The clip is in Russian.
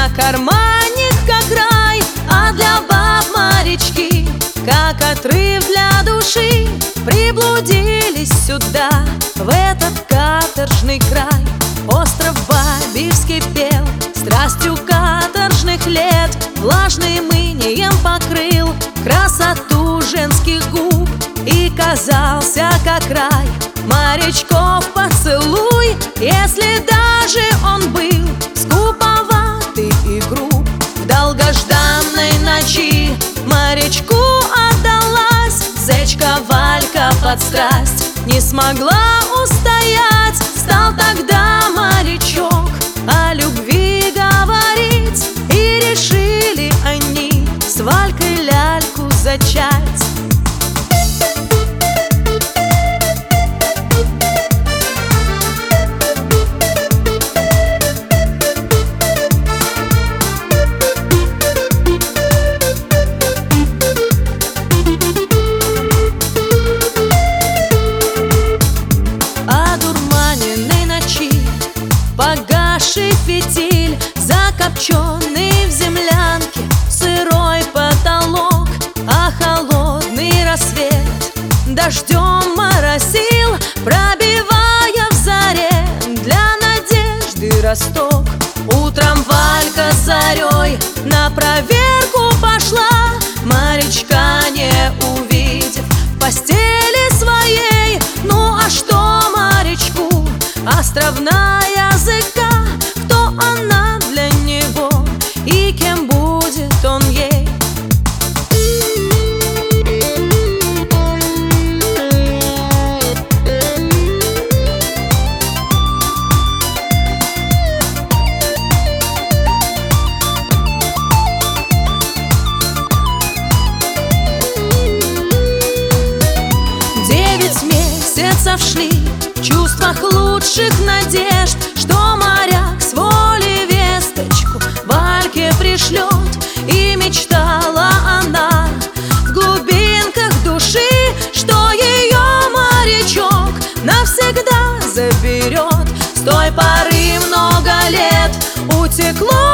для карманник как рай, а для баб морячки как отрыв для души. Приблудились сюда, в этот каторжный край. Остров Бабий вскипел страстью каторжных лет, влажным инием покрыл красоту женских губ и казался как рай морячков поцелуй, если даже он был скуповатый и груб. В долгожданной ночи морячку отдалась зечка Валька под страсть, не смогла устоять. Стал тогда морячок о любви говорить, и решили они с Валькой ляльку зачать. Погасший фитиль, закопченный в землянке, сырой потолок, а холодный рассвет дождем моросил, пробивая в заре для надежды росток. Утром Валька с зарей на проверку пошла, морячка не увидев в постели своей. Ну а что морячку островная языка, кто она для него и кем будет он ей? Девять месяцев шли в чувствах лучших надежд, что моряк с воли весточку Вальке пришлет. И мечтала она в глубинках души, что ее морячок навсегда заберет. С той поры много лет утекло